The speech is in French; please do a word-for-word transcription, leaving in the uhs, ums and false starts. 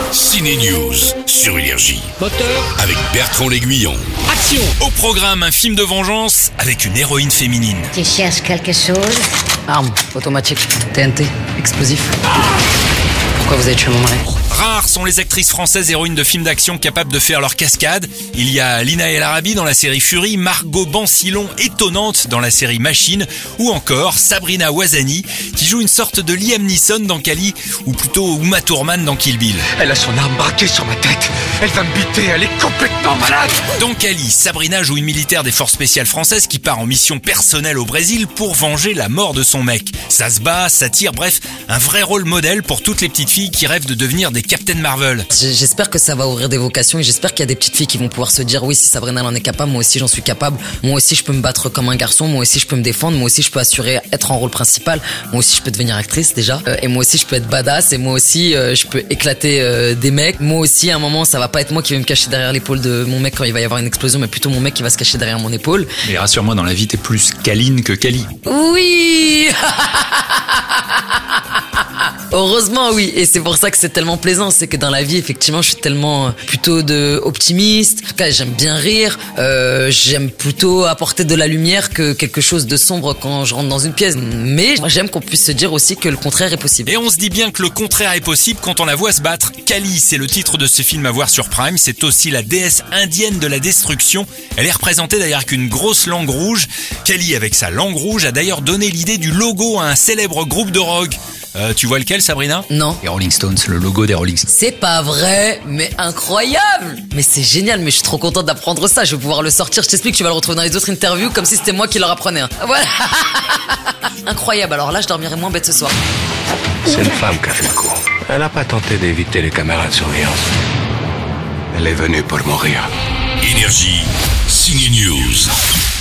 Ciné News sur Énergie. Moteur, Avec Bertrand L'Aiguillon. action. Au programme, un film de vengeance avec une héroïne féminine. Tu cherches quelque chose? Arme, automatique, T N T, explosif. Pourquoi vous avez tué mon mari? Rares sont les actrices françaises héroïnes de films d'action capables de faire leur cascade. Il y a Lina El Arabi dans la série Fury, Margot Bancillon étonnante dans la série Machine, ou encore Sabrina Ouazani qui joue une sorte de Liam Neeson dans Kali, ou plutôt Uma Thurman dans Kill Bill. Elle a son arme braquée sur ma tête. Elle va me buter, elle est complètement malade. Dans Kali, Sabrina joue une militaire des forces spéciales françaises qui part en mission personnelle au Brésil pour venger la mort de son mec. Ça se bat, ça tire, bref, un vrai rôle modèle pour toutes les petites filles qui rêvent de devenir des Captain Marvel. J'espère que ça va ouvrir des vocations et j'espère qu'il y a des petites filles qui vont pouvoir se dire oui, si Sabrina elle en est capable, moi aussi j'en suis capable. Moi aussi je peux me battre comme un garçon, moi aussi je peux me défendre, moi aussi je peux assurer être en rôle principal, moi aussi je peux devenir actrice déjà, euh, et moi aussi je peux être badass, et moi aussi euh, je peux éclater euh, des mecs. Moi aussi à un moment ça va pas être moi qui vais me cacher derrière l'épaule de mon mec quand il va y avoir une explosion, mais plutôt mon mec qui va se cacher derrière mon épaule. Mais rassure-moi, dans la vie t'es plus câline que Kali. Oui. Heureusement oui, et c'est pour ça que c'est tellement plaisant, c'est que dans la vie effectivement je suis tellement plutôt de optimiste, en tout cas j'aime bien rire, euh, j'aime plutôt apporter de la lumière que quelque chose de sombre quand je rentre dans une pièce, mais j'aime qu'on puisse se dire aussi que le contraire est possible. Et on se dit bien que le contraire est possible quand on la voit se battre. Kali, c'est le titre de ce film à voir sur Prime, c'est aussi la déesse indienne de la destruction. Elle est représentée d'ailleurs avec une grosse langue rouge. Kali avec sa langue rouge a d'ailleurs donné l'idée du logo à un célèbre groupe de rock. Euh, tu vois lequel, Sabrina? Non. Les Rolling Stones, le logo des Rolling Stones. C'est pas vrai, mais incroyable. Mais c'est génial, mais je suis trop contente d'apprendre ça. Je vais pouvoir le sortir. Je t'explique, tu vas le retrouver dans les autres interviews comme si c'était moi qui leur apprenais. Hein. Voilà. Incroyable. Alors là, je dormirai moins bête ce soir. C'est une femme qui a fait le coup. Elle n'a pas tenté d'éviter les caméras de surveillance. Elle est venue pour mourir. Énergie, Ciné News.